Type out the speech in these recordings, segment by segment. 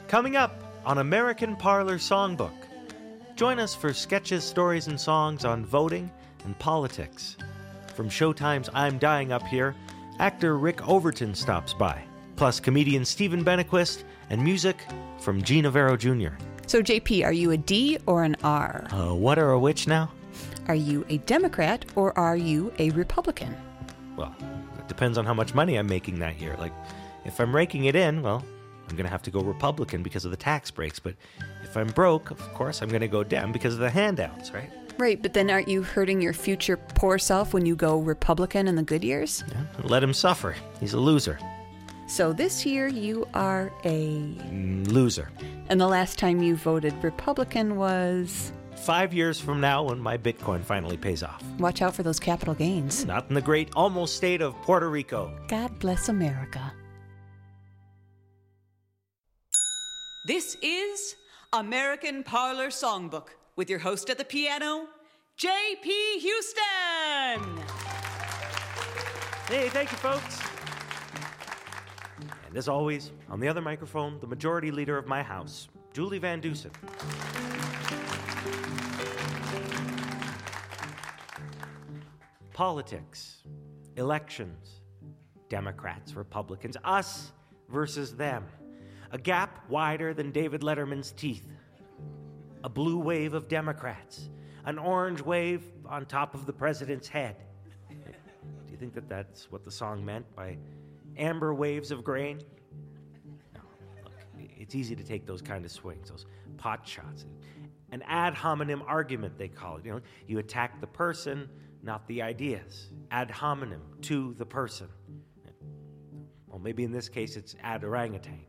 Coming up on American Parlor Songbook. Join us for sketches, stories, and songs on voting and politics. From Showtime's I'm Dying Up Here, actor Rick Overton stops by, plus comedian Stephen Benequist and music from Gene Navarro Jr. So, JP, are you a D or an R? What or a which now? Are you a Democrat or are you a Republican? Well, it depends on how much money I'm making that year. Like, if I'm raking it in, well, I'm going to have to go Republican because of the tax breaks. But if I'm broke, of course, I'm going to go Dem because of the handouts, right? Right, but then aren't you hurting your future poor self when you go Republican in the good years? Yeah, let him suffer. He's a loser. So this year you are a... loser. And the last time you voted Republican was... 5 years from now when my Bitcoin finally pays off. Watch out for those capital gains. Not in the great almost state of Puerto Rico. God bless America. This is American Parlor Songbook with your host at the piano, J.P. Houston. Hey, thank you, folks. And as always, on the other microphone, the majority leader of my house, Julie Van Dusen. Politics, elections, Democrats, Republicans, us versus them. A gap wider than David Letterman's teeth. A blue wave of Democrats. An orange wave on top of the president's head. Do you think that that's what the song meant by amber waves of grain? No, look, it's easy to take those kind of swings, those pot shots. An ad hominem argument, they call it. You attack the person, not the ideas. Ad hominem, to the person. Well, maybe in this case it's ad orangutan.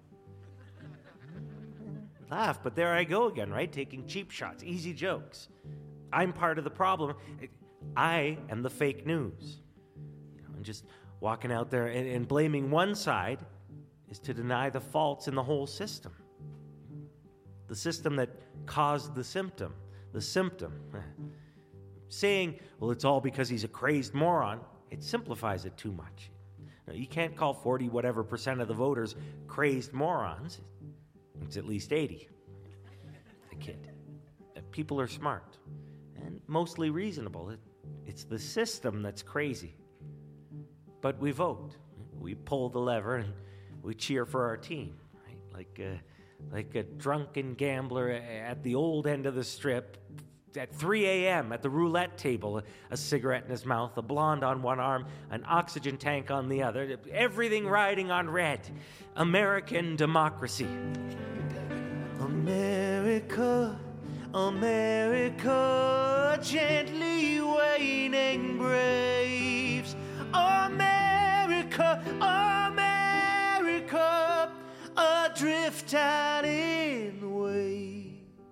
Laugh, but there I go again, right? Taking cheap shots, easy jokes. I'm part of the problem. I am the fake news. And just walking out there and blaming one side is to deny the faults in the whole system. The system that caused the symptom. The symptom. Saying, well, it's all because he's a crazed moron, it simplifies it too much. You can't call 40% of the voters crazed morons. It's at least 80. The kid. People are smart and mostly reasonable. It's the system that's crazy. But we vote. We pull the lever and we cheer for our team. Right? Like a drunken gambler at the old end of the strip at 3 a.m. at the roulette table, a cigarette in his mouth, a blonde on one arm, an oxygen tank on the other, everything riding on red. American democracy. America, America, gently waning braves. America, America, adrift out in the waves.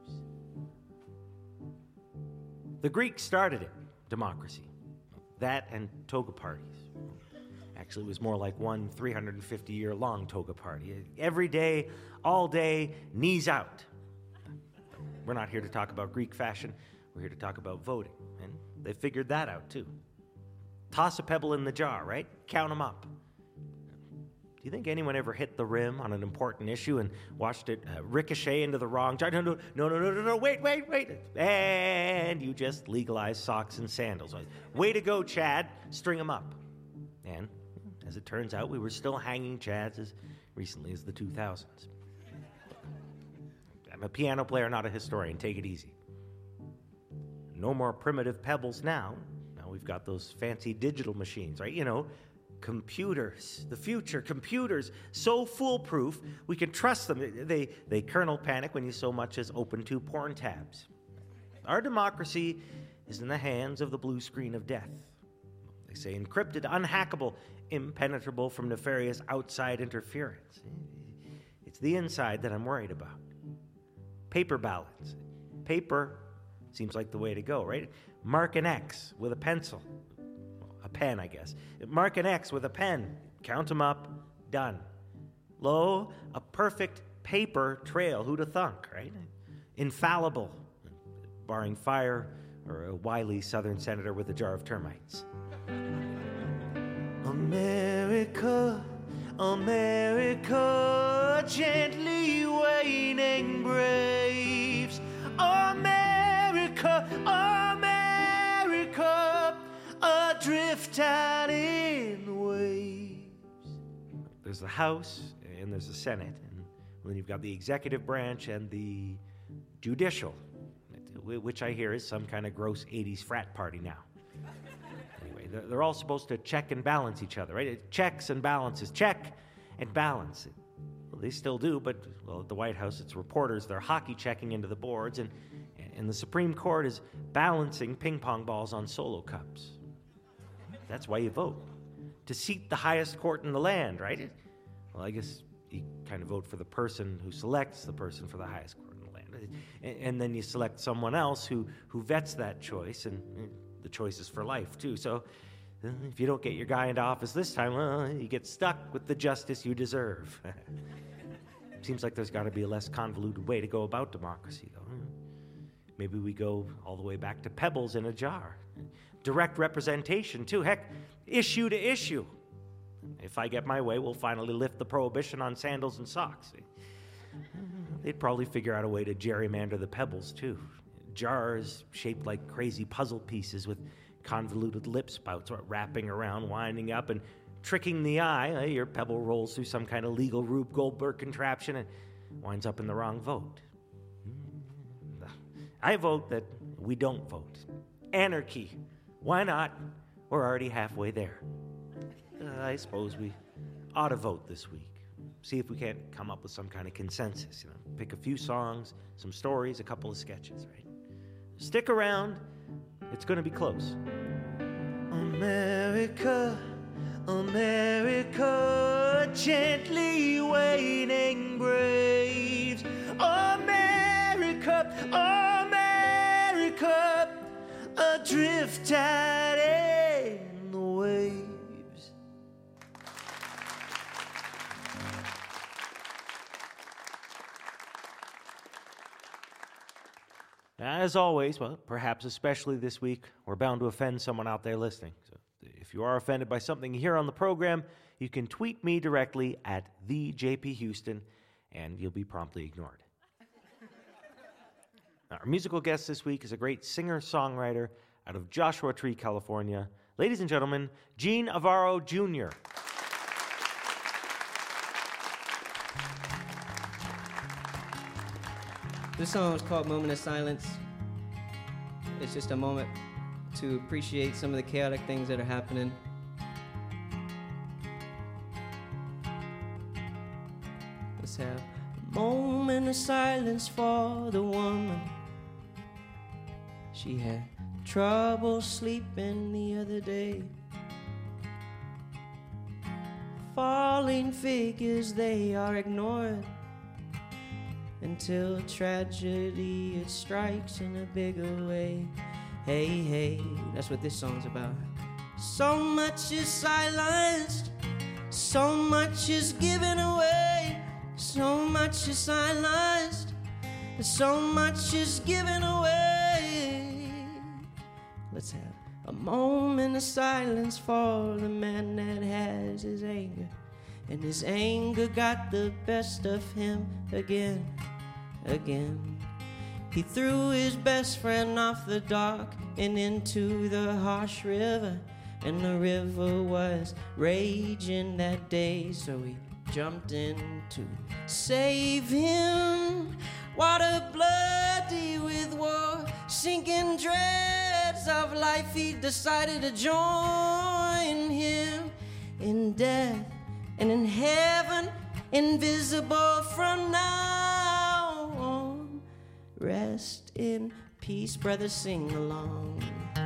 The Greeks started it, democracy. That and toga parties. Actually, it was more like one 350-year-long toga party. Every day, all day, knees out. We're not here to talk about Greek fashion. We're here to talk about voting. And they figured that out, too. Toss a pebble in the jar, right? Count them up. Do you think anyone ever hit the rim on an important issue and watched it ricochet into the wrong jar? No, wait. And you just legalized socks and sandals. Way to go, Chad. String them up. And as it turns out, we were still hanging Chads as recently as the 2000s. I'm a piano player, not a historian. Take it easy. No more primitive pebbles now. Now we've got those fancy digital machines, right? Computers, the future, computers, so foolproof, we can trust them. They kernel panic when you so much as open 2 porn tabs. Our democracy is in the hands of the blue screen of death. They say encrypted, unhackable, impenetrable from nefarious outside interference. It's the inside that I'm worried about. Paper ballots. Paper seems like the way to go, right? Mark an X with a pencil. A pen, I guess. Mark an X with a pen. Count them up. Done. Lo, a perfect paper trail. Who'd have thunk, right? Infallible. Barring fire or a wily southern senator with a jar of termites. America, America, gently wait. there's the House and there's the Senate. And then you've got the executive branch and the judicial, which I hear is some kind of gross 80s frat party now. Anyway, they're all supposed to check and balance each other, right? It checks and balances. Check and balance. Well, they still do, but, well, at the White House, it's reporters. They're hockey checking into the boards, and the Supreme Court is balancing ping pong balls on solo cups. That's why you vote. To seat the highest court in the land, right? Well, I guess you kind of vote for the person who selects the person for the highest court in the land. And then you select someone else who vets that choice, and the choice is for life, too. So if you don't get your guy into office this time, well, you get stuck with the justice you deserve. Seems like there's got to be a less convoluted way to go about democracy, though. Maybe we go all the way back to pebbles in a jar. Direct representation, too. Heck, issue to issue. If I get my way, we'll finally lift the prohibition on sandals and socks. They'd probably figure out a way to gerrymander the pebbles, too. Jars shaped like crazy puzzle pieces with convoluted lip spouts wrapping around, winding up, and tricking the eye. Your pebble rolls through some kind of legal Rube Goldberg contraption and winds up in the wrong vote. I vote that we don't vote. Anarchy. Why not? We're already halfway there. I suppose we ought to vote this week. See if we can't come up with some kind of consensus. Pick a few songs, some stories, a couple of sketches, right? Stick around. It's going to be close. America, America, gently waning braves. America, America, adrift out in the waves. As always, well, perhaps especially this week, we're bound to offend someone out there listening. So if you are offended by something you hear on the program, you can tweet me directly at @JPHouston, and you'll be promptly ignored. Our musical guest this week is a great singer-songwriter out of Joshua Tree, California. Ladies and gentlemen, Gene Avaro Jr. This song is called Moment of Silence. It's just a moment to appreciate some of the chaotic things that are happening. Let's have a moment of silence for the woman. She had trouble sleeping the other day. Falling figures, they are ignored until tragedy, it strikes in a bigger way. Hey, hey, that's what this song's about. So much is silenced, so much is given away, so much is silenced, so much is given away. Let's have a moment of silence for the man that has his anger, and his anger got the best of him again. He threw his best friend off the dock and into the harsh river, and the river was raging that day, so he jumped in to save him. Water bloody with war, sinking dreads of life, he decided to join him in death and in heaven, invisible from now on. Rest in peace, brother, sing along.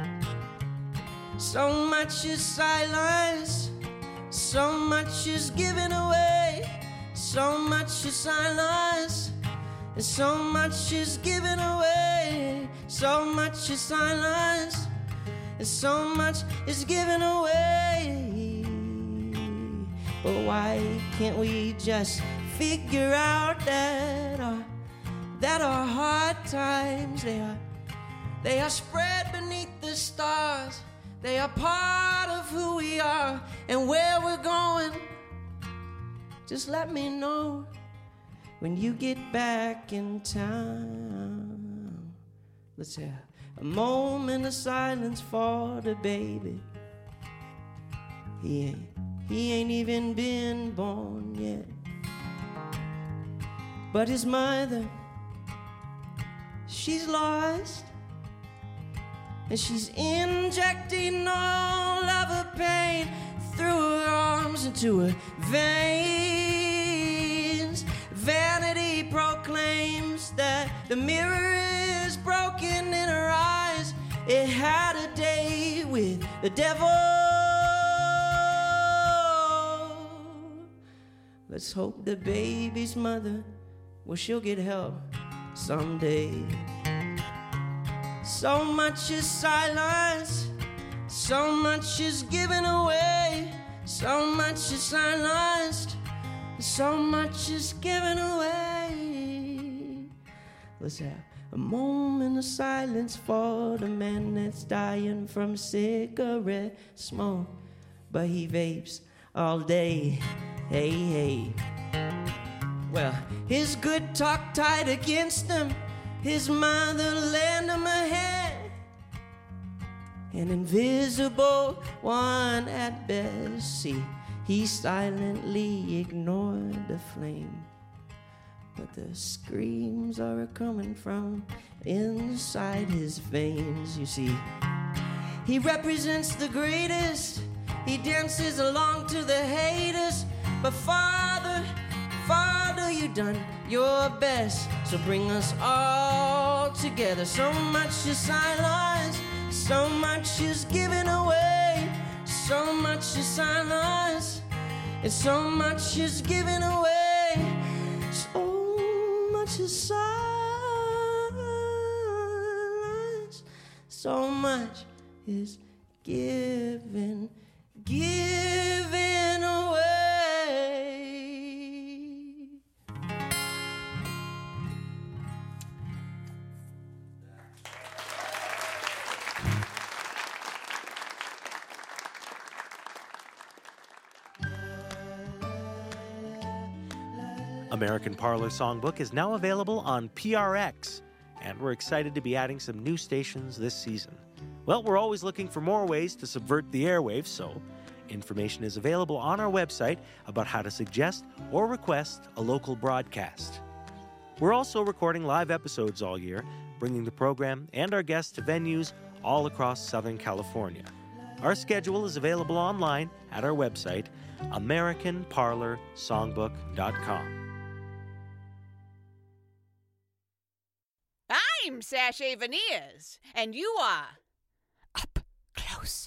So much is silence, so much is given away, so much is silence, and so much is given away, so much is silence, and so much is given away. But why can't we just figure out that our hard times, they are spread beneath the stars, they are part of who we are and where we're going. Just let me know when you get back in town. Let's have a moment of silence for the baby. He ain't He ain't even been born yet. But his mother, she's lost, and she's injecting all of her pain through her arms into her veins. Vanity proclaims that the mirror is broken in her eyes. It had a day with the devil. Let's hope the baby's mother, well, she'll get help someday. So much is silence, so much is given away, so much is silenced, so much is given away. Let's have a moment of silence for the man that's dying from cigarette smoke, but he vapes all day. Hey, hey. Well, his good talk tied against him, his mother lent him a hand, an invisible one at best. See, he silently ignored the flame, but the screams are coming from inside his veins. You see, he represents the greatest. He dances along to the haters. But Father, you done your best. So bring us all together. So much is silence, so much is given away, so much is silence, and so much is given away. So much is silence, so much is given away. American Parlor Songbook is now available on PRX, and we're excited to be adding some new stations this season. Well, we're always looking for more ways to subvert the airwaves, so information is available on our website about how to suggest or request a local broadcast. We're also recording live episodes all year, bringing the program and our guests to venues all across Southern California. Our schedule is available online at our website, AmericanParlorSongbook.com. I'm Sashay Veneers, and you are Up Close.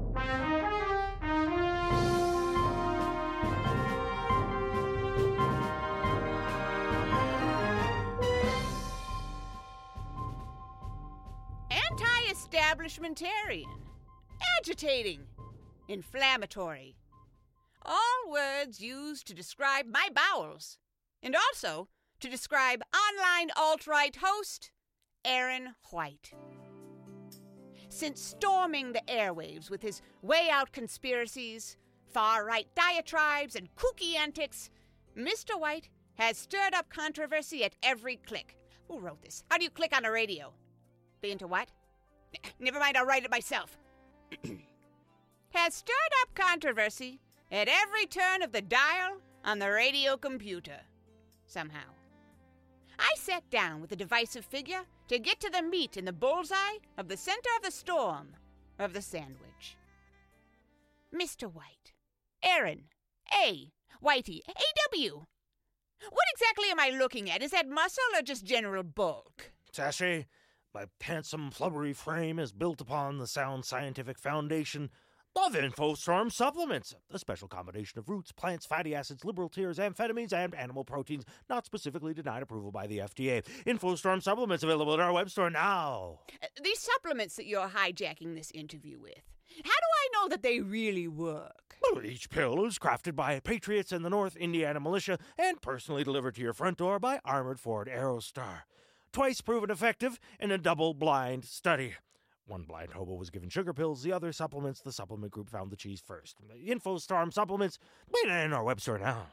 Anti-establishmentarian, agitating, inflammatory. All words used to describe my bowels, and also to describe online alt-right host Aaron White. Since storming the airwaves with his way-out conspiracies, far-right diatribes, and kooky antics, Mr. White has stirred up controversy at every click. Who wrote this? How do you click on a radio? Be into what? Never mind, I'll write it myself. Has stirred up controversy at every turn of the dial on the radio computer. Somehow. I sat down with the divisive figure to get to the meat in the bullseye of the center of the storm of the sandwich. Mr. White. Aaron. A. Whitey. A.W. What exactly am I looking at? Is that muscle or just general bulk? Sashay, my handsome, flubbery frame is built upon the sound scientific foundation of InfoStorm supplements, a special combination of roots, plants, fatty acids, liberal tears, amphetamines, and animal proteins not specifically denied approval by the FDA. InfoStorm supplements available at our web store now. These supplements that you're hijacking this interview with, how do I know that they really work? Well, each pill is crafted by patriots in the North Indiana militia and personally delivered to your front door by Armored Ford Aerostar. Twice proven effective in a double-blind study. One blind hobo was given sugar pills, the other supplements. The supplement group found the cheese first. InfoStorm supplements, wait in our web store now.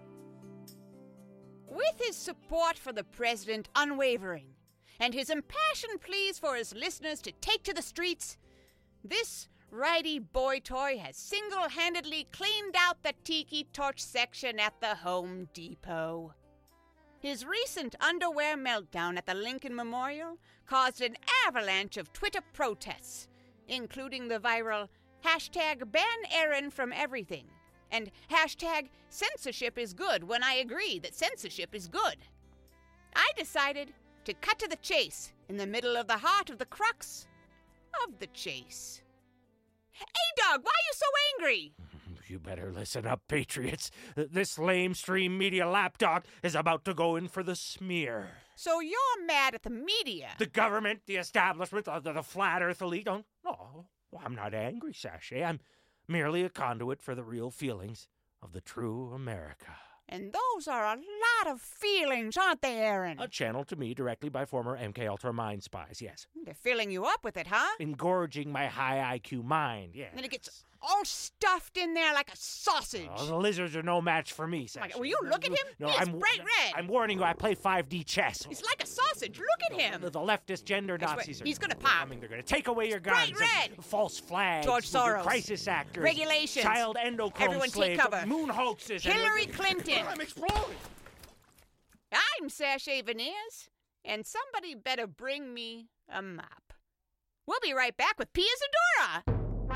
With his support for the president unwavering, and his impassioned pleas for his listeners to take to the streets, this Righty Boy Toy has single-handedly cleaned out the tiki torch section at the Home Depot. His recent underwear meltdown at the Lincoln Memorial caused an avalanche of Twitter protests, including the viral hashtag ban Aaron from everything and hashtag censorship is good when I agree that censorship is good. I decided to cut to the chase in the middle of the heart of the crux of the chase. Hey, Doug, why are you so angry? You better listen up, patriots. This lamestream media lapdog is about to go in for the smear. So you're mad at the media? The government, the establishment, the flat earth elite. No, I'm not angry, Sashay. I'm merely a conduit for the real feelings of the true America. And those are a lot of feelings, aren't they, Aaron? Channeled to me directly by former MK Ultra mind spies, yes. They're filling you up with it, huh? Engorging my high IQ mind, yes. And it gets all stuffed in there like a sausage. Oh, the lizards are no match for me, Sasha. Will you look at him? No, He's bright red. I'm warning you, I play 5D chess. He's like a sausage. Look at him. The leftist gender Nazis He's gonna are pop. coming. They're going to take away your guns. Bright red. False flags. George Soros. Crisis actors. Regulations. Child endocrine Everyone slaves. take cover. Moon hoaxes. Hillary Clinton. I'm exploding. I'm Sashay Veneers, and somebody better bring me a mop. We'll be right back with Pia Zadora.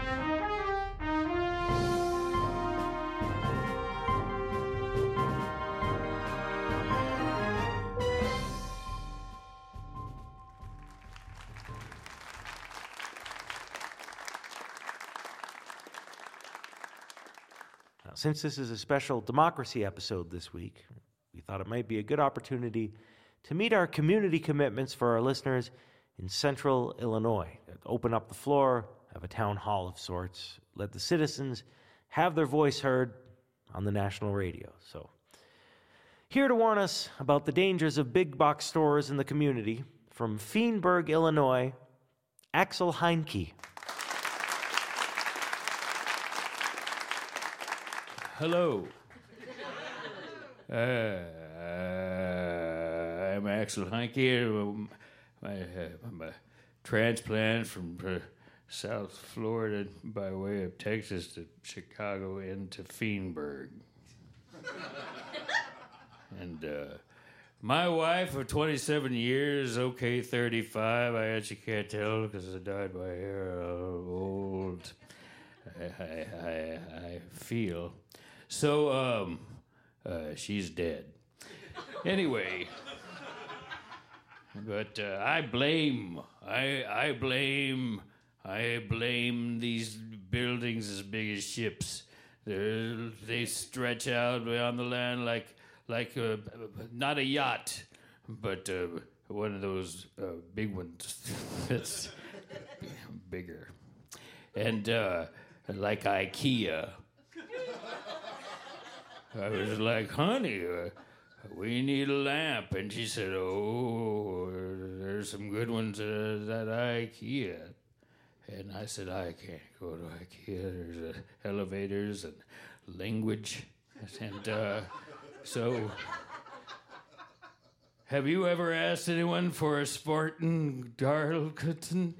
Now, since this is a special democracy episode this week, we thought it might be a good opportunity to meet our community commitments for our listeners in central Illinois. Open up the floor, have a town hall of sorts, let the citizens have their voice heard on the national radio. So, here to warn us about the dangers of big box stores in the community, from Feenburg, Illinois, Axel Heinke. Hello. I'm Axel Heinke. I'm a transplant from South Florida by way of Texas to Chicago into Feenburg. And my wife of 27 years, okay, 35, I actually can't tell because I dyed my hair old. I feel. So, she's dead. Anyway, but I blame these buildings as big as ships. They stretch out beyond the land like not a yacht, but one of those big ones that's bigger, and like IKEA. I was like, honey, we need a lamp. And she said, oh, there's some good ones at IKEA. And I said, I can't go to IKEA. There's elevators and language. And so, have you ever asked anyone for a Spartan Darlington?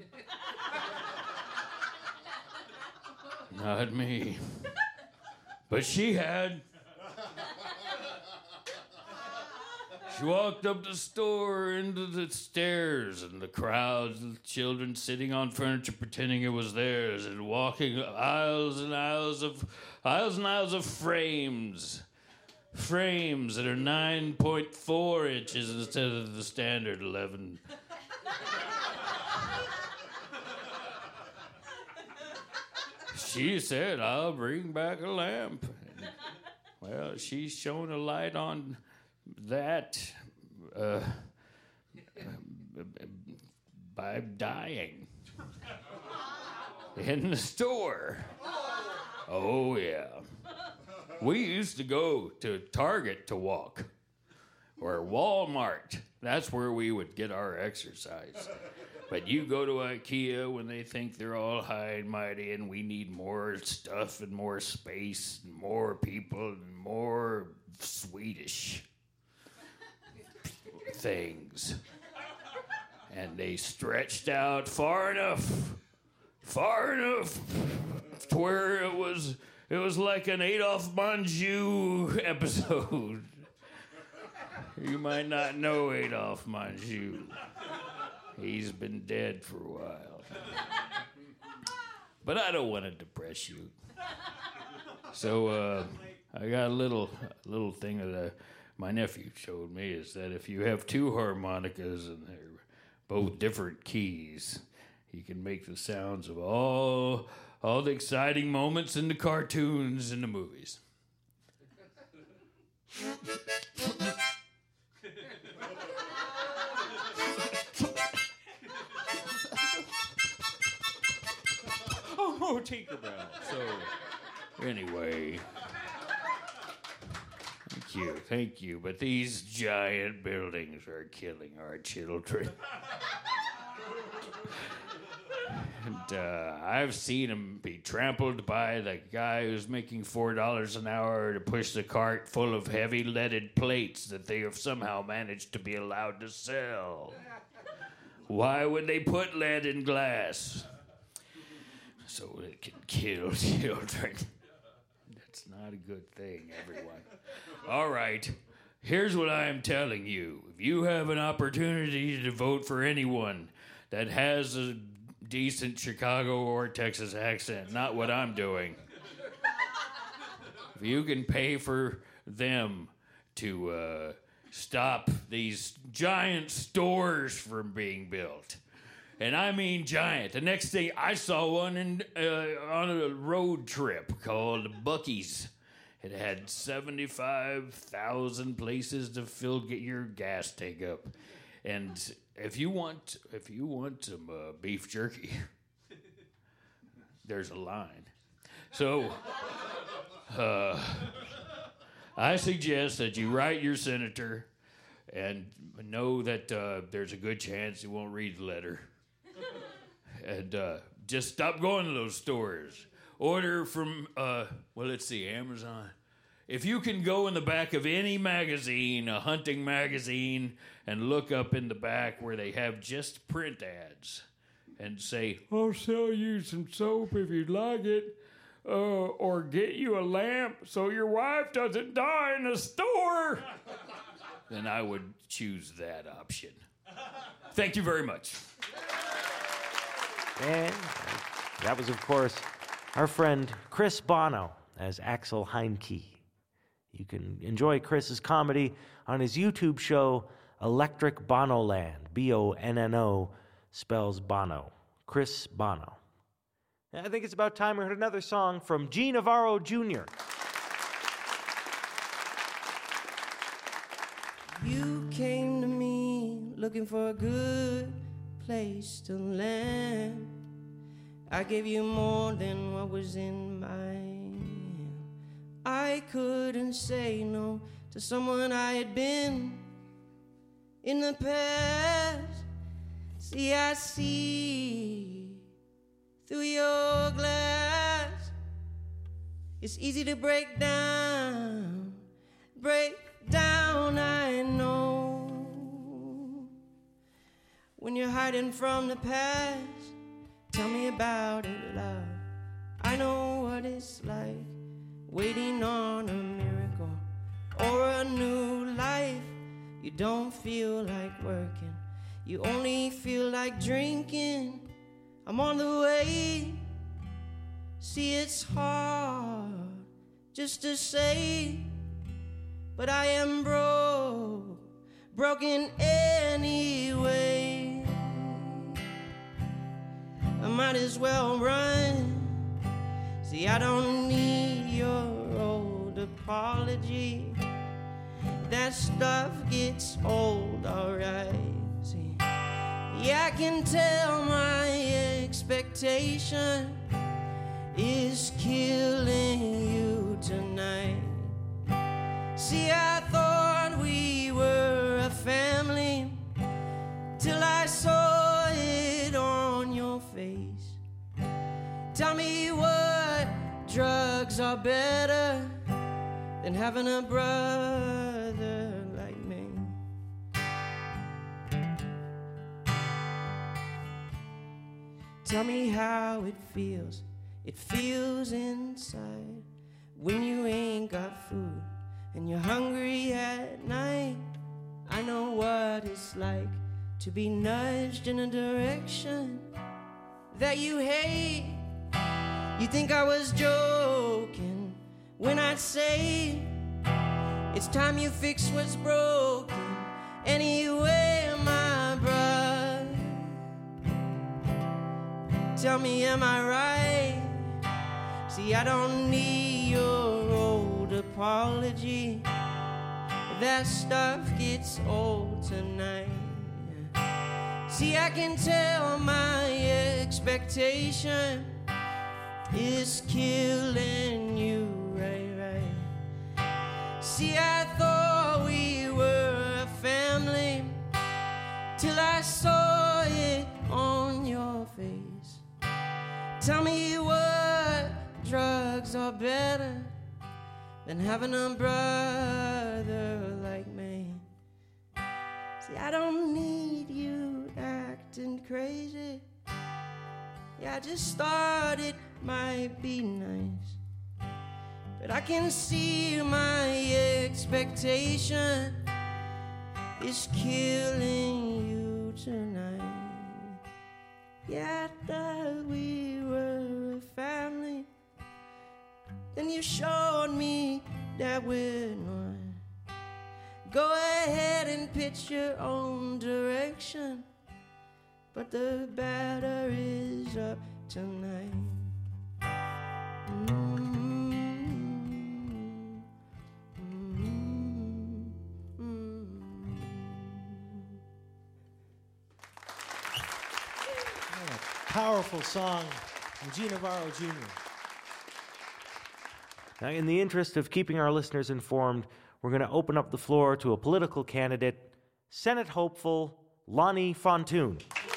Not me. But she had. She walked up the store into the stairs, and the crowds of children sitting on furniture pretending it was theirs, and walking aisles and aisles of frames that are 9.4 inches instead of the standard 11. She said, I'll bring back a lamp. Well, she's shown a light on that by dying in the store. Oh, yeah. We used to go to Target to walk, or Walmart. That's where we would get our exercise. But you go to IKEA when they think they're all high and mighty and we need more stuff and more space and more people and more Swedish things. And they stretched out far enough far enough to where it was like an Adolph Monjou episode. You might not know Adolph Monjou. He's been dead for a while. But I don't want to depress you. So I got a little thing that my nephew showed me, is that if you have two harmonicas and they're both different keys, you can make the sounds of all the exciting moments in the cartoons and the movies. Oh, Tinkerbell. So, anyway. Thank you. But these giant buildings are killing our children. And I've seen them be trampled by the guy who's making $4 an hour to push the cart full of heavy leaded plates that they have somehow managed to be allowed to sell. Why would they put lead in glass? So it can kill children. That's not a good thing, everyone. All right, here's what I am telling you. If you have an opportunity to vote for anyone that has a decent Chicago or Texas accent, not what I'm doing, if you can pay for them to stop these giant stores from being built, and I mean giant. The next thing, I saw one on a road trip called Buc-ee's. It had 75,000 places to get your gas tank up. And if you want some beef jerky, there's a line. So I suggest that you write your senator and know that there's a good chance he won't read the letter. And just stop going to those stores. Order from, Amazon. If you can go in the back of any magazine, a hunting magazine, and look up in the back where they have just print ads and say, I'll sell you some soap if you'd like it, or get you a lamp so your wife doesn't die in the store, then I would choose that option. Thank you very much. And that was, of course, our friend Chris Bono as Axel Heinke. You can enjoy Chris's comedy on his YouTube show, Electric Bonoland. Bonno spells Bono. Chris Bono. And I think it's about time we heard another song from G. Navarro Jr. You came to me looking for a good place to land. I gave you more than what was in my hand. I couldn't say no to someone I had been in the past. See, I see through your glass. It's easy to break down, I know. When you're hiding from the past, tell me about it, love. I know what it's like, waiting on a miracle or a new life. You don't feel like working, you only feel like drinking. I'm on the way. See, it's hard just to say, but I am broken anyway. I might as well run. See, I don't need your old apology. That stuff gets old, alright. See, yeah, I can tell my expectation is killing you tonight. See, I thought we were a family till I saw it on your face. Tell me what drugs are better than having a brother like me. Tell me how it feels. It feels inside when you ain't got food and you're hungry at night. I know what it's like to be nudged in a direction that you hate. You think I was joking when I'd say it's time you fix what's broken anyway, my brother. Tell me, am I right? See, I don't need your old apology. That stuff gets old tonight. See, I can tell my expectation is killing you, right. See, I thought we were a family till I saw it on your face. Tell me what drugs are better than having a brother like me. See, I don't need you acting crazy. Yeah, I just thought it might be nice, but I can see my expectation is killing you tonight. Yeah, I thought we were a family, then you showed me that we're not. Go ahead and pitch your own direction, but the batter is up tonight. Powerful song from G. Navarro Jr. Now, in the interest of keeping our listeners informed, we're going to open up the floor to a political candidate, Senate hopeful Lonnie Fontoon.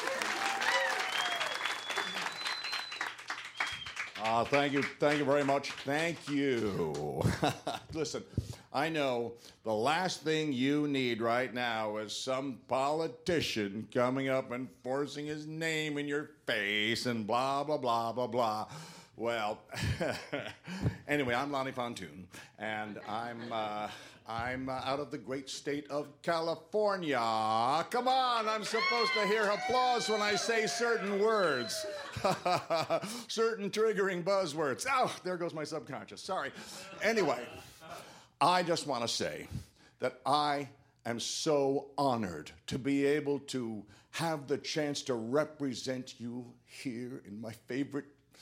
Thank you very much. Thank you. Listen, I know the last thing you need right now is some politician coming up and forcing his name in your face and blah, blah, blah, blah, blah. Well, anyway, I'm Lonnie Fontoon, and I'm out of the great state of California. Come on, I'm supposed to hear applause when I say certain words. Certain triggering buzzwords. Oh, there goes my subconscious. Sorry. Anyway, I just want to say that I am so honored to be able to have the chance to represent you here in my favorite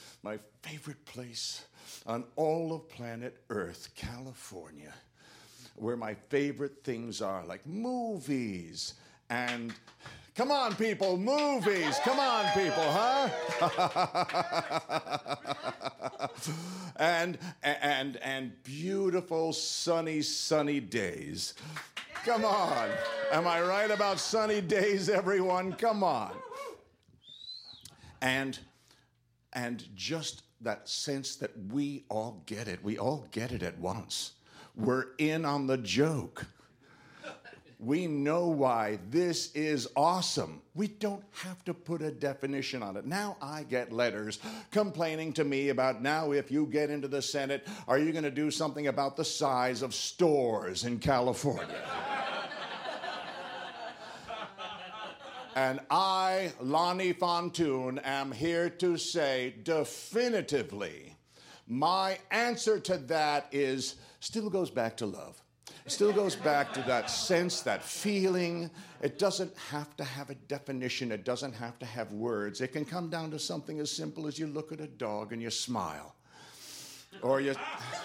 place on all of planet Earth, California, where my favorite things are, like movies and... Come on, people, movies. Come on, people, huh? and beautiful, sunny days. Come on. Am I right about sunny days, everyone? Come on. And just that sense that we all get it. We all get it at once. We're in on the joke. We know why this is awesome. We don't have to put a definition on it. Now I get letters complaining to me about, now if you get into the Senate, are you going to do something about the size of stores in California? And I, Lonnie Fontoon, am here to say definitively, my answer to that is, still goes back to love. It still goes back to that sense, that feeling. It doesn't have to have a definition. It doesn't have to have words. It can come down to something as simple as you look at a dog and you smile. Or you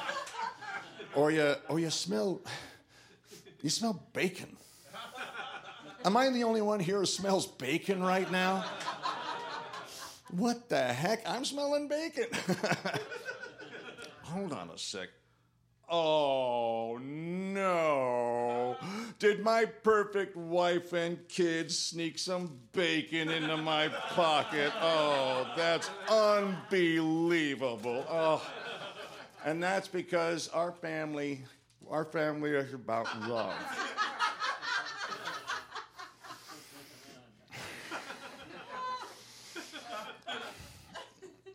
smell bacon. Am I the only one here who smells bacon right now? What the heck? I'm smelling bacon. Hold on a sec. Oh, no. Did my perfect wife and kids sneak some bacon into my pocket? Oh, that's unbelievable. Oh. And that's because our family is about love.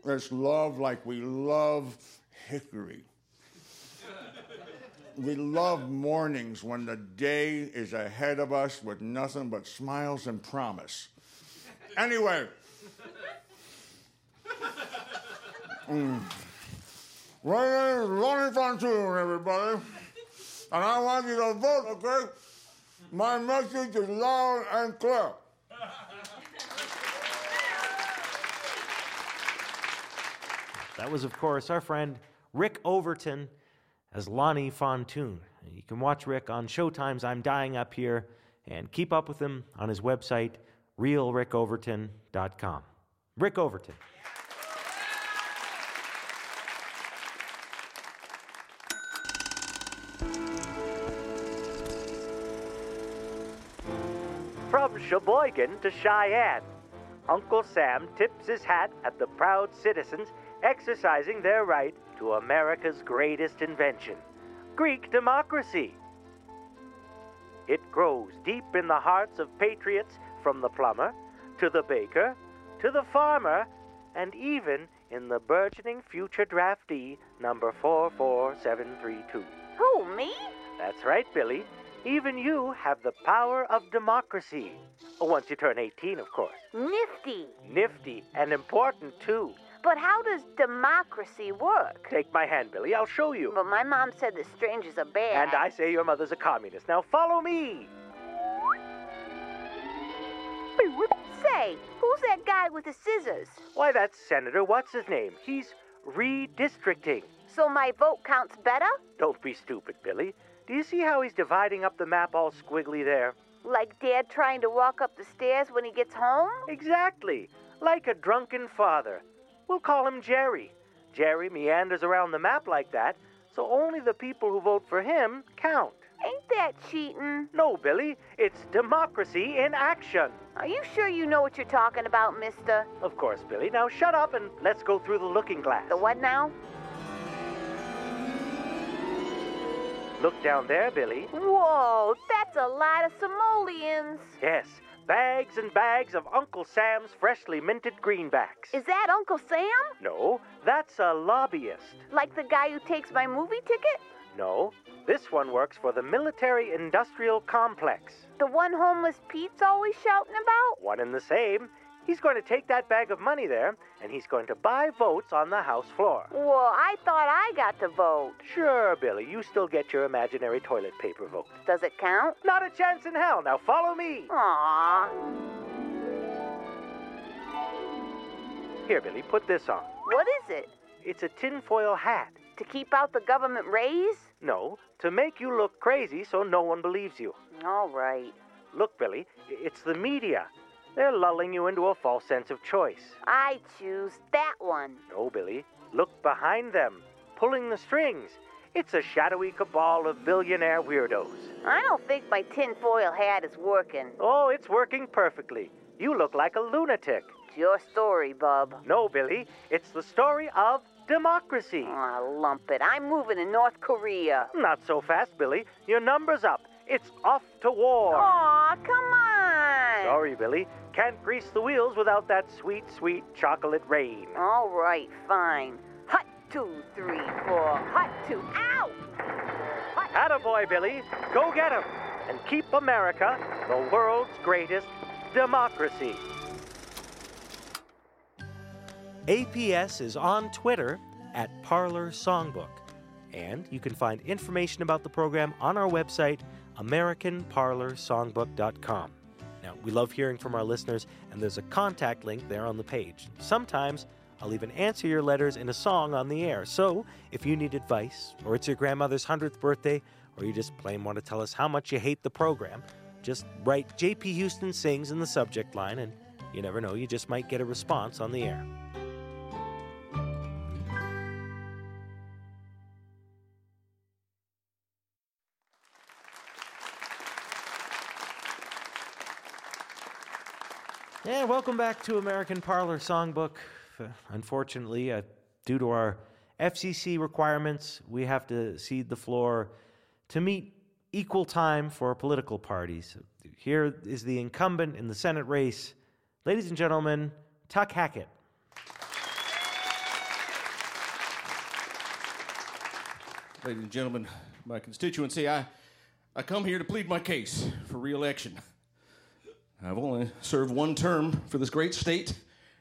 Let's love like we love hickory. We love mornings when the day is ahead of us with nothing but smiles and promise. Anyway. My name is Lonnie Fontoon, everybody. And I want you to vote, okay? My message is loud and clear. That was, of course, our friend Rick Overton as Lonnie Fontoon. You can watch Rick on Showtime's I'm Dying Up Here and keep up with him on his website, realrickoverton.com. Rick Overton. From Sheboygan to Cheyenne, Uncle Sam tips his hat at the proud citizens exercising their right to America's greatest invention, Greek democracy. It grows deep in the hearts of patriots, from the plumber to the baker to the farmer, and even in the burgeoning future draftee number 44732. Who, me? That's right, Billy. Even you have the power of democracy. Once you turn 18, of course. Nifty. Nifty and important, too. But how does democracy work? Take my hand, Billy. I'll show you. But my mom said the strangers are bad. And I say your mother's a communist. Now follow me. Say, who's that guy with the scissors? Why, that's Senator What's-His-Name. He's redistricting. So my vote counts better? Don't be stupid, Billy. Do you see how he's dividing up the map all squiggly there? Like Dad trying to walk up the stairs when he gets home? Exactly. Like a drunken father. We'll call him Jerry. Jerry meanders around the map like that, so only the people who vote for him count. Ain't that cheating? No, Billy. It's democracy in action. Are you sure you know what you're talking about, mister? Of course, Billy. Now shut up and let's go through the looking glass. The what now? Look down there, Billy. Whoa, that's a lot of simoleons. Yes, bags and bags of Uncle Sam's freshly minted greenbacks. Is that Uncle Sam? No, that's a lobbyist. Like the guy who takes my movie ticket? No, this one works for the military-industrial complex. The one homeless Pete's always shouting about? One and the same. He's going to take that bag of money there, and he's going to buy votes on the House floor. Well, I thought I got to vote. Sure, Billy, you still get your imaginary toilet paper vote. Does it count? Not a chance in hell. Now follow me. Aww. Here, Billy, put this on. What is it? It's a tinfoil hat. To keep out the government raise? No, to make you look crazy so no one believes you. All right. Look, Billy, it's the media. They're lulling you into a false sense of choice. I choose that one. No, Billy. Look behind them, pulling the strings. It's a shadowy cabal of billionaire weirdos. I don't think my tinfoil hat is working. Oh, it's working perfectly. You look like a lunatic. It's your story, bub. No, Billy. It's the story of democracy. Aw, lump it. I'm moving to North Korea. Not so fast, Billy. Your number's up. It's off to war. Aw, come on. Sorry, Billy. Can't grease the wheels without that sweet, sweet chocolate rain. All right, fine. Hut, 2, 3, 4. Hut, 2. Ow! Hut. Attaboy, Billy. Go get 'em. And keep America the world's greatest democracy. APS is on Twitter at Parlor Songbook. And you can find information about the program on our website, AmericanParlorSongbook.com. Now, we love hearing from our listeners, and there's a contact link there on the page. Sometimes I'll even answer your letters in a song on the air. So, if you need advice, or it's your grandmother's 100th birthday, or you just plain want to tell us how much you hate the program, just write J.P. Houston Sings in the subject line, and you never know, you just might get a response on the air. And welcome back to American Parlor Songbook. Unfortunately, due to our FCC requirements, we have to cede the floor to meet equal time for political parties. Here is the incumbent in the Senate race. Ladies and gentlemen, Tuck Hackett. ladies and gentlemen, my constituency, I come here to plead my case for re-election. I've only served one term for this great state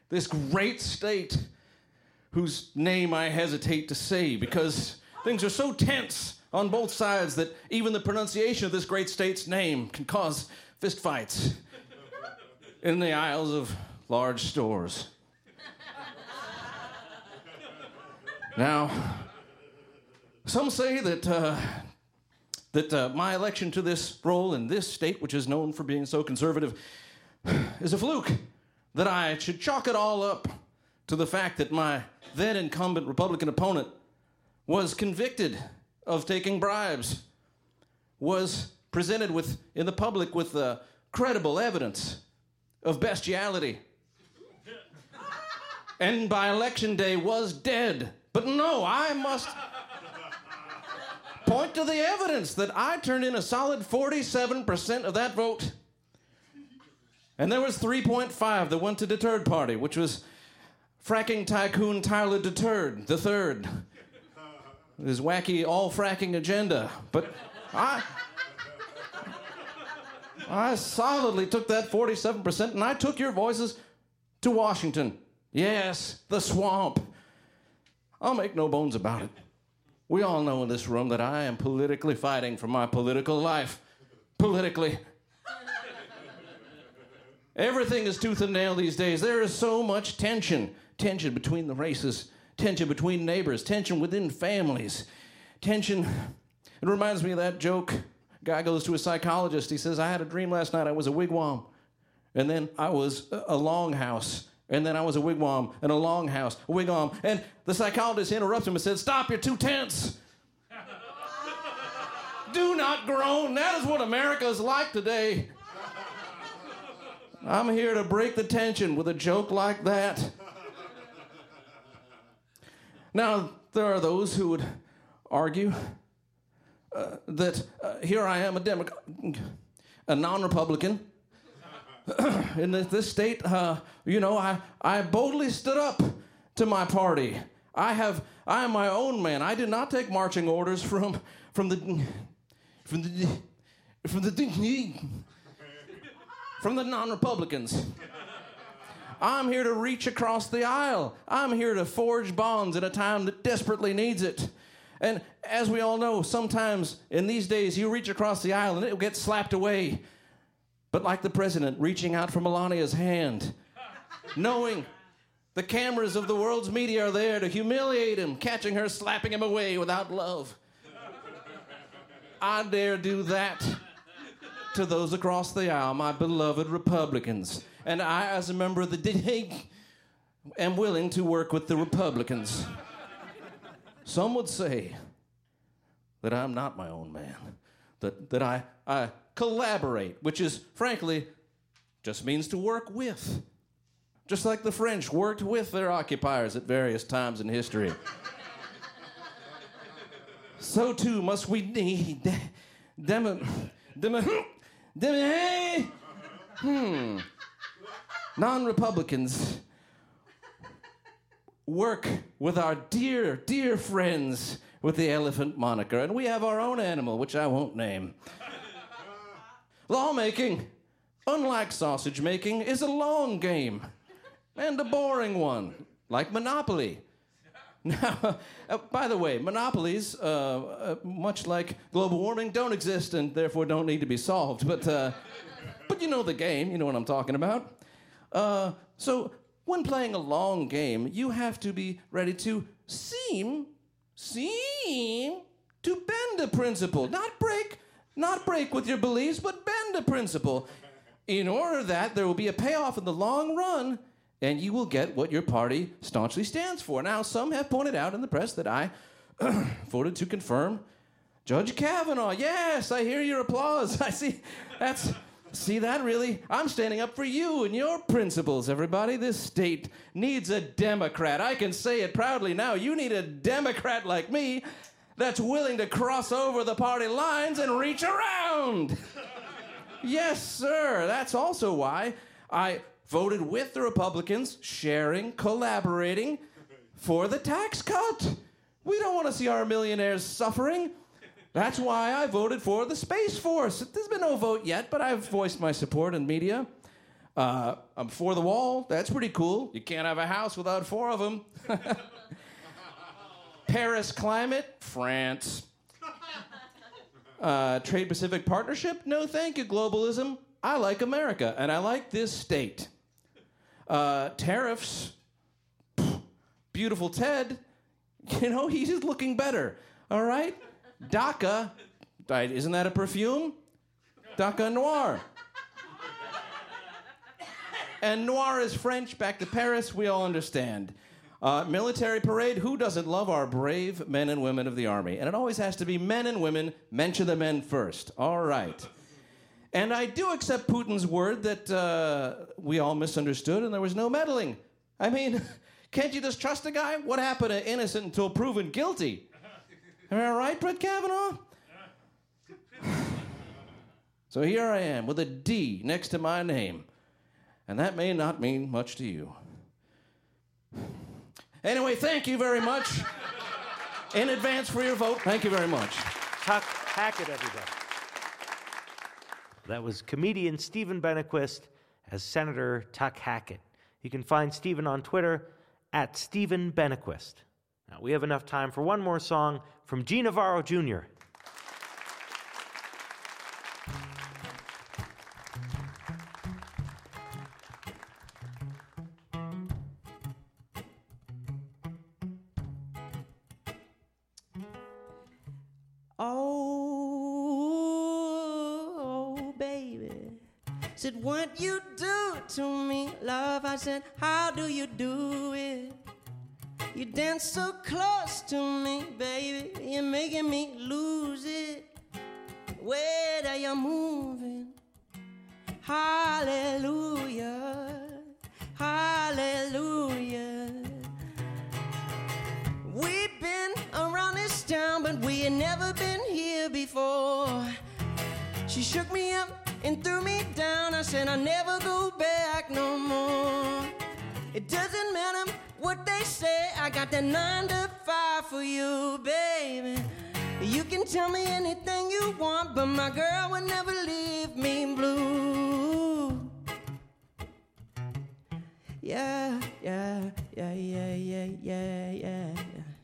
whose name I hesitate to say because things are so tense on both sides that even the pronunciation of this great state's name can cause fistfights in the aisles of large stores. Now, some say that my election to this role in this state, which is known for being so conservative, is a fluke. That I should chalk it all up to the fact that my then incumbent Republican opponent was convicted of taking bribes, was presented in the public with credible evidence of bestiality, and by election day was dead. But no, I must point to the evidence that I turned in a solid 47% of that vote. And there was 3.5 that went to Deterred Party, which was fracking tycoon Tyler Deterred III. His wacky all-fracking agenda. But I solidly took that 47%, and I took your voices to Washington. Yes, the swamp. I'll make no bones about it. We all know in this room that I am politically fighting for my political life. Politically. Everything is tooth and nail these days. There is so much tension. Tension between the races. Tension between neighbors. Tension within families. Tension. It reminds me of that joke. Guy goes to a psychologist. He says, I had a dream last night. I was a wigwam. And then I was a longhouse. And then I was a wigwam and a longhouse. A wigwam. And the psychologist interrupts him and says, stop, you're too tense. Do not groan. That is what America is like today. I'm here to break the tension with a joke like that. Now, there are those who would argue that here I am, a non-Republican. In this state, I boldly stood up to my party. I am my own man. I did not take marching orders from the non-Republicans. I'm here to reach across the aisle. I'm here to forge bonds at a time that desperately needs it. And as we all know, sometimes in these days you reach across the aisle and it will get slapped away. But like the president reaching out for Melania's hand, knowing the cameras of the world's media are there to humiliate him, catching her slapping him away without love. I dare do that to those across the aisle, my beloved Republicans. And I, as a member of the DIG, am willing to work with the Republicans. Some would say that I'm not my own man, that I collaborate, which is, frankly, just means to work with. Just like the French worked with their occupiers at various times in history. So too must we need non-Republicans work with our dear, dear friends with the elephant moniker, and we have our own animal, which I won't name. Lawmaking, unlike sausage making, is a long game, and a boring one, like Monopoly. Now, by the way, monopolies, much like global warming, don't exist and therefore don't need to be solved. But you know the game. You know what I'm talking about. So when playing a long game, you have to be ready to seem to bend a principle. Not break with your beliefs, but bend a principle. In order that there will be a payoff in the long run, and you will get what your party staunchly stands for. Now, some have pointed out in the press that I voted to confirm Judge Kavanaugh. Yes, I hear your applause. I see. See that, really? I'm standing up for you and your principles, everybody. This state needs a Democrat. I can say it proudly now. You need a Democrat like me that's willing to cross over the party lines and reach around. Yes, sir. That's also why I voted with the Republicans, sharing, collaborating for the tax cut. We don't want to see our millionaires suffering. That's why I voted for the Space Force. There's been no vote yet, but I've voiced my support in media. I'm for the wall. That's pretty cool. You can't have a house without 4 of them. Paris climate, France. Trade-Pacific Partnership, no thank you. Globalism, I like America, and I like this state. Tariffs, beautiful Ted, you know, he's just looking better, all right? DACA, isn't that a perfume? DACA Noir. And noir is French, back to Paris, we all understand. Military parade, who doesn't love our brave men and women of the Army? And it always has to be men and women, mention the men first. All right. And I do accept Putin's word that we all misunderstood and there was no meddling. I mean, can't you just trust a guy? What happened to innocent until proven guilty? Am I right, Brett Kavanaugh? So here I am with a D next to my name. And that may not mean much to you. Anyway, thank you very much in advance for your vote. Thank you very much. Tuck Hackett, everybody. That was comedian Stephen Benequist as Senator Tuck Hackett. You can find Stephen on Twitter at Stephen Benequist. Now, we have enough time for one more song from G. Navarro Jr. Oh, baby, said what you do to me, love. I said, how do you do it? You dance so close to me, baby. You're making me lose it. Way that you're moving, hallelujah, hallelujah. We've been around this town, but we had never been here before. She shook me up and threw me down. I said, I'll never go back no more. It doesn't matter what they say, I got that 9 to 5 for you, baby. You can tell me anything you want, but my girl would never leave me blue. Yeah, yeah, yeah, yeah, yeah, yeah, yeah.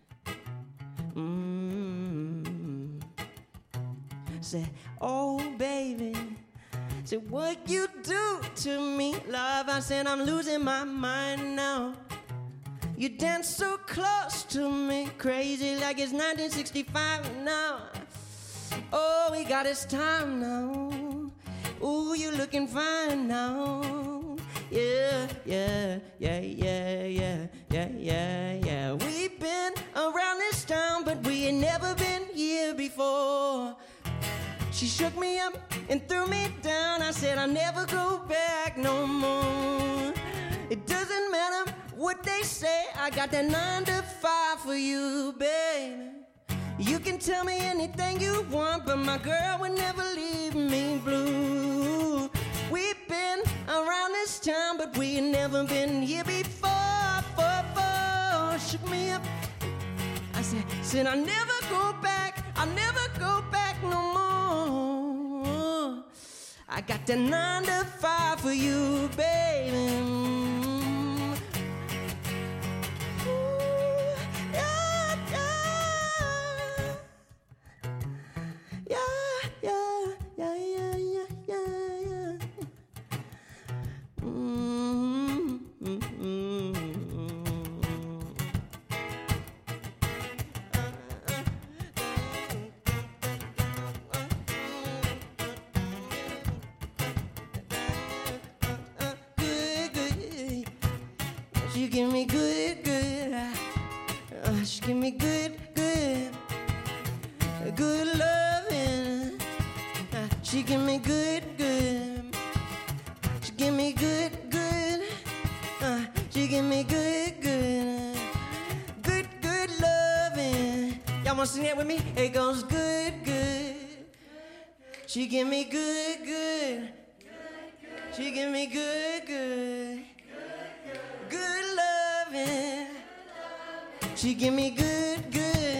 Say, oh, baby. Said, what you do to me, love? I said, I'm losing my mind now. You dance so close to me, crazy like it's 1965 now. Oh, we got his time now. Ooh, you looking fine now. Yeah, yeah, yeah, yeah, yeah, yeah, yeah, yeah. We've been around this town, but we ain't never been here before. She shook me up and threw me down. I said, I'll never go back no more. It doesn't matter what they say, I got that 9 to 5 for you, baby. You can tell me anything you want, but my girl would never leave me blue. We've been around this town, but we ain't never been here before. Shook me up. I said I'll never go back. I'll never go back no more. I got that 9 to 5 for you, baby. She give me good, good. She give me good, good. Good loving. She give me good, good. She give me good, good. She give me good, good. Good, good loving. Y'all wanna sing that with me? It goes good, good. She give me good, good. She give me good, good. Good loving. She give me good, good.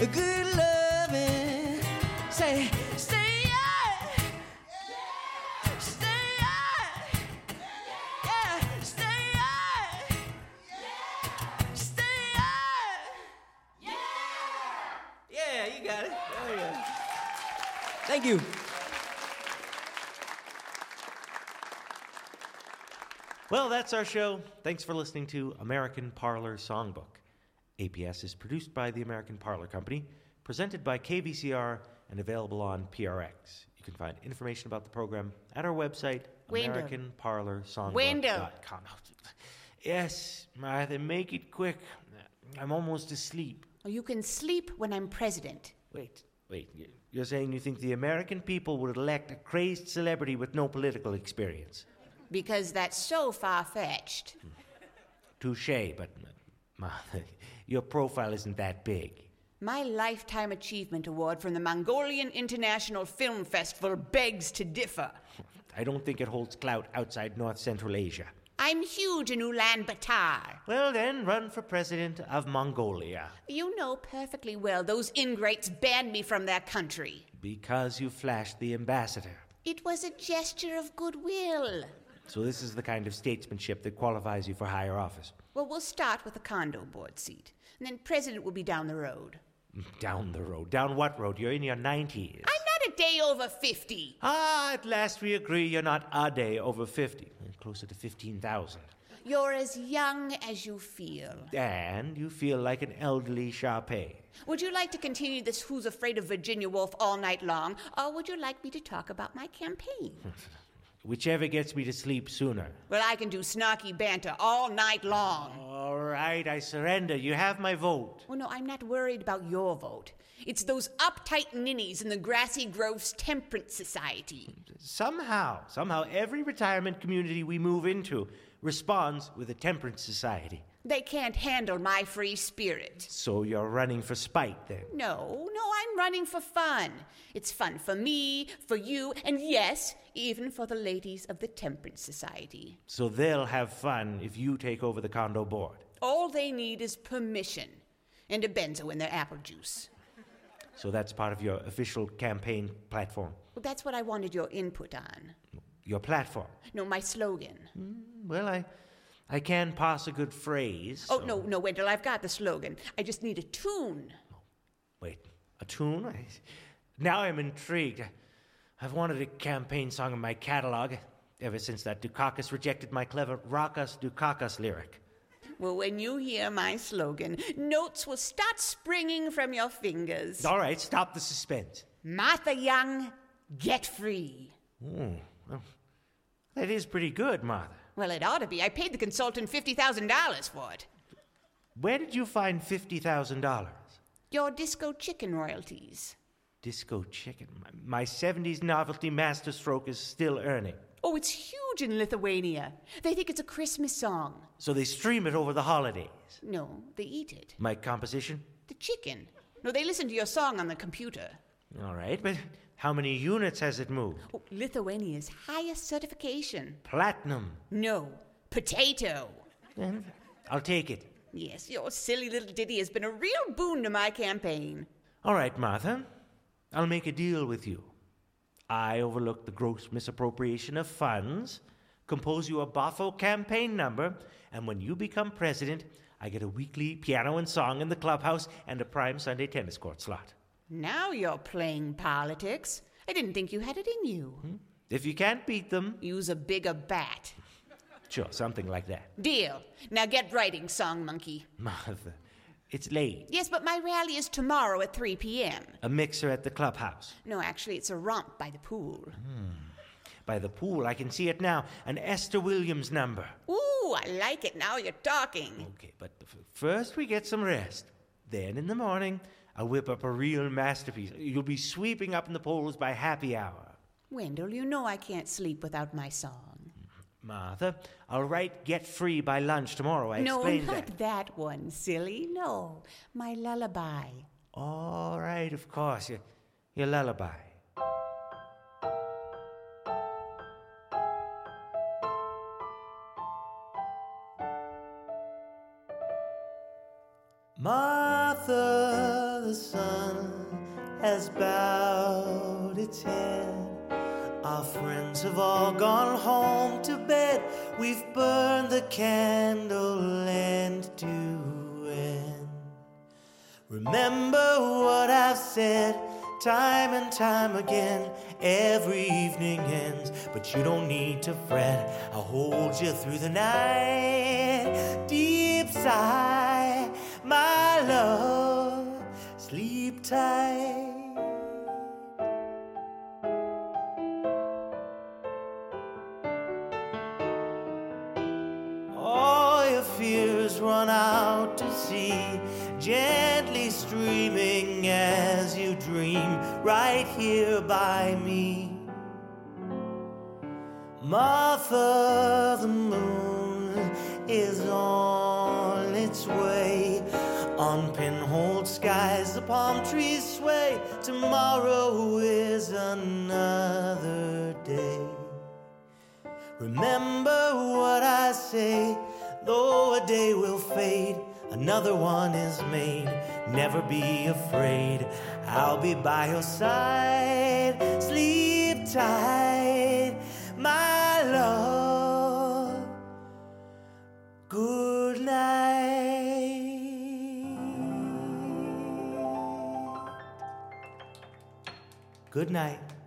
good loving. Say, stay out. Stay out. Yeah, stay out. Stay out. Yeah, you got it. There you go. Thank you. Well, that's our show. Thanks for listening to American Parlor Songbook. APS is produced by the American Parlor Company, presented by KVCR, and available on PRX. You can find information about the program at our website, AmericanParlorSongbook.com. Yes, Martha, make it quick. I'm almost asleep. Oh, you can sleep when I'm president. Wait. You're saying you think the American people would elect a crazed celebrity with no political experience? Because that's so far-fetched. Touché, but Martha, your profile isn't that big. My Lifetime Achievement Award from the Mongolian International Film Festival begs to differ. I don't think it holds clout outside North Central Asia. I'm huge in Ulaanbaatar. Well then, run for president of Mongolia. You know perfectly well those ingrates banned me from their country. Because you flashed the ambassador. It was a gesture of goodwill. So this is the kind of statesmanship that qualifies you for higher office. Well, we'll start with a condo board seat, and then president will be down the road. Down the road? Down what road? You're in your 90s. I'm not a day over 50. At last we agree you're not a day over 50. Closer to 15,000. You're as young as you feel. And you feel like an elderly Sharpay. Would you like to continue this Who's Afraid of Virginia Woolf all night long, or would you like me to talk about my campaign? Whichever gets me to sleep sooner. Well, I can do snarky banter all night long. All right, I surrender. You have my vote. Oh, no, I'm not worried about your vote. It's those uptight ninnies in the Grassy Groves Temperance Society. Somehow, every retirement community we move into responds with a temperance society. They can't handle my free spirit. So you're running for spite, then? No, I'm running for fun. It's fun for me, for you, and yes, even for the ladies of the Temperance Society. So they'll have fun if you take over the condo board? All they need is permission and a benzo in their apple juice. So that's part of your official campaign platform? Well, that's what I wanted your input on. Your platform? No, my slogan. Well, I can pass a good phrase. Oh, so. No, Wendell, I've got the slogan. I just need a tune. Wait, a tune? Now I'm intrigued. I've wanted a campaign song in my catalog ever since that Dukakis rejected my clever Rakas Dukakis lyric. Well, when you hear my slogan, notes will start springing from your fingers. All right, stop the suspense. Martha Young, get free. Well, that is pretty good, Martha. Well, it ought to be. I paid the consultant $50,000 for it. Where did you find $50,000? Your Disco Chicken royalties. Disco Chicken? My 70s novelty masterstroke is still earning. Oh, it's huge in Lithuania. They think it's a Christmas song. So they stream it over the holidays? No, they eat it. My composition? The chicken. No, they listen to your song on the computer. All right, but how many units has it moved? Oh, Lithuania's highest certification. Platinum? No, potato. Then I'll take it. Yes, your silly little ditty has been a real boon to my campaign. All right, Martha. I'll make a deal with you. I overlook the gross misappropriation of funds, compose you a boffo campaign number, and when you become president, I get a weekly piano and song in the clubhouse and a prime Sunday tennis court slot. Now you're playing politics. I didn't think you had it in you. If you can't beat them... use a bigger bat. Sure, something like that. Deal. Now get writing, song monkey. Martha, it's late. Yes, but my rally is tomorrow at 3 p.m. A mixer at the clubhouse. No, actually, it's a romp by the pool. By the pool, I can see it now. An Esther Williams number. Ooh, I like it. Now you're talking. Okay, but first we get some rest. Then in the morning, I'll whip up a real masterpiece. You'll be sweeping up in the polls by happy hour. Wendell, you know I can't sleep without my song. Martha, I'll write Get Free by lunch tomorrow. I explained that. No, not that one, silly. No, my lullaby. All right, of course. Your lullaby. Martha, the sun sun has bowed its head. Our friends have all gone home to bed. We've burned the candle end to end. Remember what I've said time and time again. Every evening ends, but you don't need to fret. I'll hold you through the night. Deep sigh, my love, sleep tight. All your fears run out to sea, gently streaming as you dream right here by me. Martha, the moon is on its way. On pinholed skies the palm trees sway. Tomorrow is another day. Remember what I say, though a day will fade, another one is made. Never be afraid, I'll be by your side. Sleep tight, my love. Good night. Good night.